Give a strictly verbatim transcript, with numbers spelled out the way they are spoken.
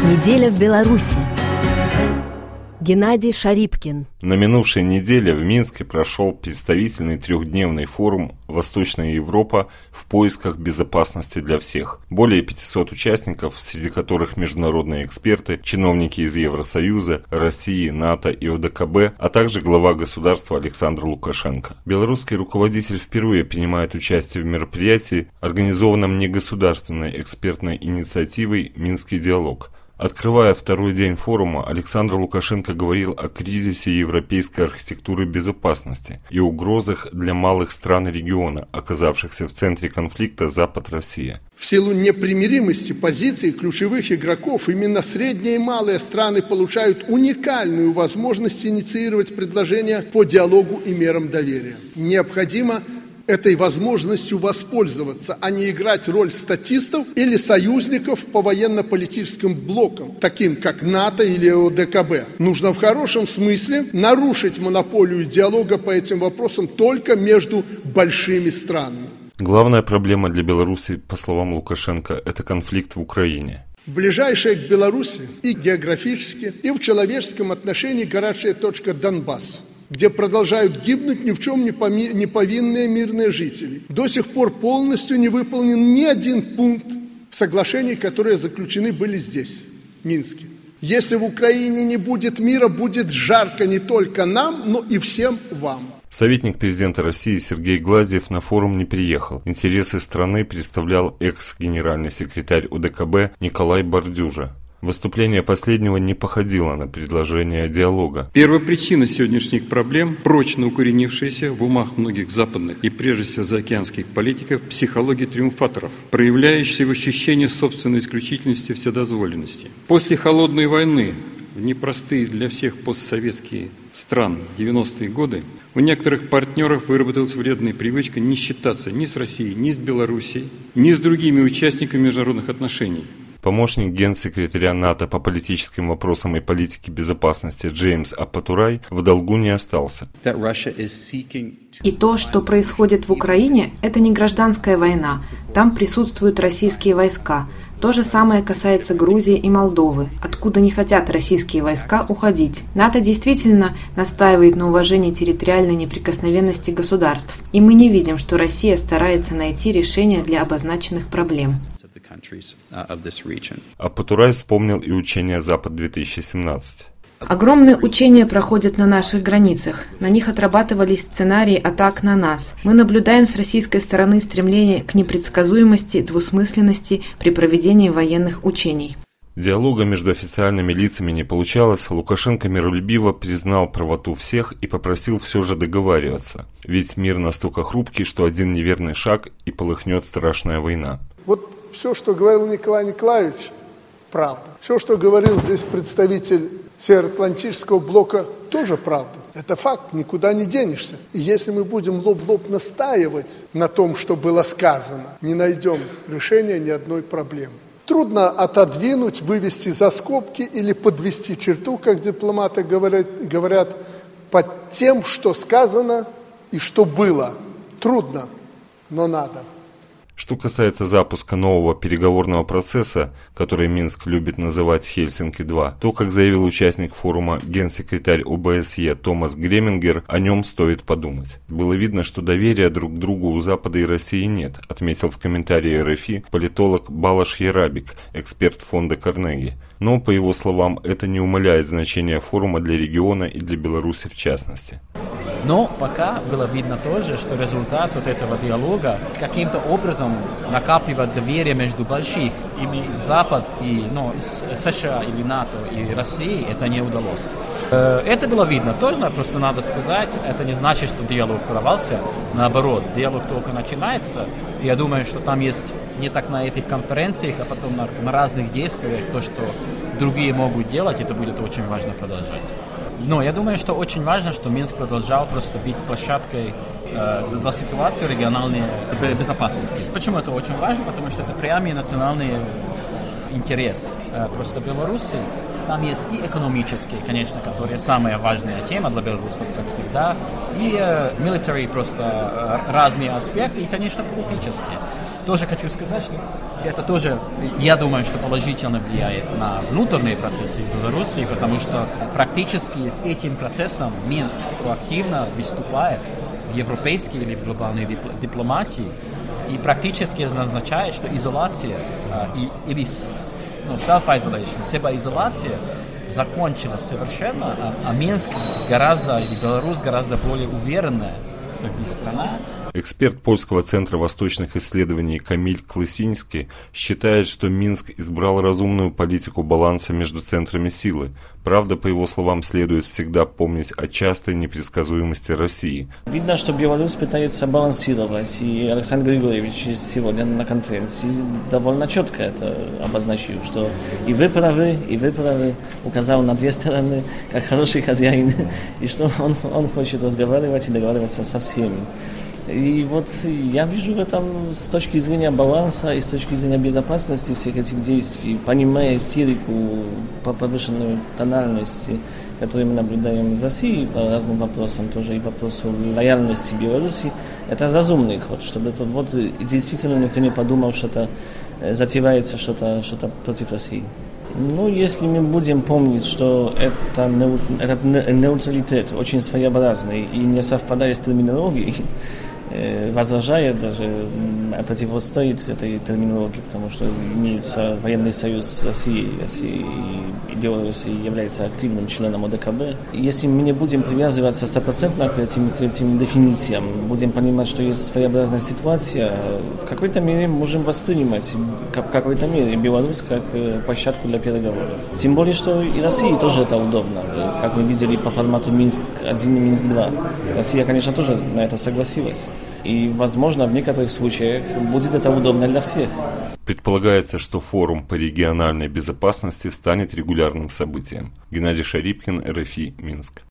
Неделя в Беларуси. Геннадий Шарипкин. На минувшей неделе в Минске прошел представительный трехдневный форум «Восточная Европа в поисках безопасности для всех». Более пятисот участников, среди которых международные эксперты, чиновники из Евросоюза, России, НАТО и ОДКБ, а также глава государства Александр Лукашенко. Белорусский руководитель впервые принимает участие в мероприятии, организованном негосударственной экспертной инициативой «Минский диалог». Открывая второй день форума, Александр Лукашенко говорил о кризисе европейской архитектуры безопасности и угрозах для малых стран региона, оказавшихся в центре конфликта Запад-Россия. В силу непримиримости позиций ключевых игроков именно средние и малые страны получают уникальную возможность инициировать предложения по диалогу и мерам доверия. Необходимо этой возможностью воспользоваться, а не играть роль статистов или союзников по военно-политическим блокам, таким как НАТО или ОДКБ. Нужно в хорошем смысле нарушить монополию диалога по этим вопросам только между большими странами. Главная проблема для Беларуси, по словам Лукашенко, это конфликт в Украине. Ближайшая к Беларуси и географически, и в человеческом отношении горячая точка Донбасс, где продолжают гибнуть ни в чем не повинные мирные жители. До сих пор полностью не выполнен ни один пункт соглашений, которые заключены были здесь, в Минске. Если в Украине не будет мира, будет жарко не только нам, но и всем вам. Советник президента России Сергей Глазьев на форум не приехал. Интересы страны представлял экс-генеральный секретарь ОДКБ Николай Бардюжа. Выступление последнего не походило на предложение диалога. Первопричина сегодняшних проблем, прочно укоренившаяся в умах многих западных и прежде всего заокеанских политиков, психология триумфаторов, проявляющаяся в ощущении собственной исключительности и вседозволенности. После холодной войны, в непростые для всех постсоветских стран девяностые годы, у некоторых партнеров выработалась вредная привычка не считаться ни с Россией, ни с Белоруссией, ни с другими участниками международных отношений. Помощник генсекретаря НАТО по политическим вопросам и политике безопасности Джеймс Апатурай в долгу не остался. И то, что происходит в Украине, это не гражданская война. Там присутствуют российские войска. То же самое касается Грузии и Молдовы, откуда не хотят российские войска уходить. НАТО действительно настаивает на уважении территориальной неприкосновенности государств. И мы не видим, что Россия старается найти решение для обозначенных проблем. Апатурай вспомнил и учения «Запад-две тысячи семнадцать». Огромные учения проходят на наших границах. На них отрабатывались сценарии атак на нас. Мы наблюдаем с российской стороны стремление к непредсказуемости, двусмысленности при проведении военных учений. Диалога между официальными лицами не получалось, Лукашенко миролюбиво признал правоту всех и попросил все же договариваться. Ведь мир настолько хрупкий, что один неверный шаг и полыхнет страшная война. Вот все, что говорил Николай Николаевич, правда. Все, что говорил здесь представитель Североатлантического блока, тоже правда. Это факт, никуда не денешься. И если мы будем лоб в лоб настаивать на том, что было сказано, не найдем решения ни одной проблемы. Трудно отодвинуть, вывести за скобки или подвести черту, как дипломаты говорят, говорят, под тем, что сказано и что было. Трудно, но надо. Что касается запуска нового переговорного процесса, который Минск любит называть Хельсинки-два, то, как заявил участник форума генсекретарь ОБСЕ Томас Гремингер, о нем стоит подумать. Было видно, что доверия друг к другу у Запада и России нет, отметил в комментарии эр эф и политолог Балаш Ярабик, эксперт фонда Карнеги. Но, по его словам, это не умаляет значения форума для региона и для Беларуси в частности. Но пока было видно тоже, что результат вот этого диалога каким-то образом накапливает доверие между больших, ими Запад и ну, США или НАТО и Россией, это не удалось. Это было видно тоже, просто надо сказать, это не значит, что диалог провалился, наоборот, диалог только начинается. Я думаю, что там есть не так на этих конференциях, а потом на, на разных действиях, то, что другие могут делать, это будет очень важно продолжать. Но я думаю, что очень важно, что Минск продолжал просто быть площадкой э, для ситуации региональной безопасности. Почему это очень важно? Потому что это прямой национальный интерес э, просто Беларуси. Там есть и экономические, конечно, которые самая важная тема для белорусов, как всегда, и э, military просто э, разные аспекты, и, конечно, политические. тоже хочу сказать, что это тоже, я думаю, что положительно влияет на внутренние процессы в Беларуси, потому что практически с этим процессом Минск проактивно выступает в европейской или в глобальной дипломатии и практически означает, что изоляция и, или ну, self-isolation, себоизоляция закончилась совершенно, а, а Минск гораздо, и Беларусь гораздо более уверенная как бы страна. Эксперт Польского центра восточных исследований Камиль Клысинский считает, что Минск избрал разумную политику баланса между центрами силы. Правда, по его словам, следует всегда помнить о частой непредсказуемости России. Видно, что Беларусь пытается балансировать, и Александр Григорьевич сегодня на конференции довольно четко это обозначил, что и вы правы, и вы правы, указал на две стороны, как хороший хозяин, и что он, он хочет разговаривать и договариваться со всеми. И вот я вижу в этом с точки зрения баланса и с точки зрения безопасности всех этих действий, понимая истерику по повышенной тональности, которую мы наблюдаем в России по разным вопросам, тоже и вопросу лояльности Беларуси, это разумный ход, чтобы вот действительно никто не подумал, что это затевается что-то, что-то против России. Ну, если мы будем помнить, что это, этот нейтралитет очень своеобразный и не совпадает с терминологией, возражает, даже противостоит этой терминологии, потому что имеется военный союз России, России и Беларусь является активным членом ОДКБ. Если мы не будем привязываться стопроцентно к этим, к этим дефинициям, будем понимать, что есть своеобразная ситуация, в какой-то мере можем воспринимать в какой-то мере Беларусь как площадку для переговоров. Тем более, что и России тоже это удобно, как мы видели по формату Минск один и Минск два. Россия, конечно, тоже на это согласилась. И, возможно, в некоторых случаях будет это удобно для всех. Предполагается, что форум по региональной безопасности станет регулярным событием. Геннадий Шарипкин, эр эф и, Минск.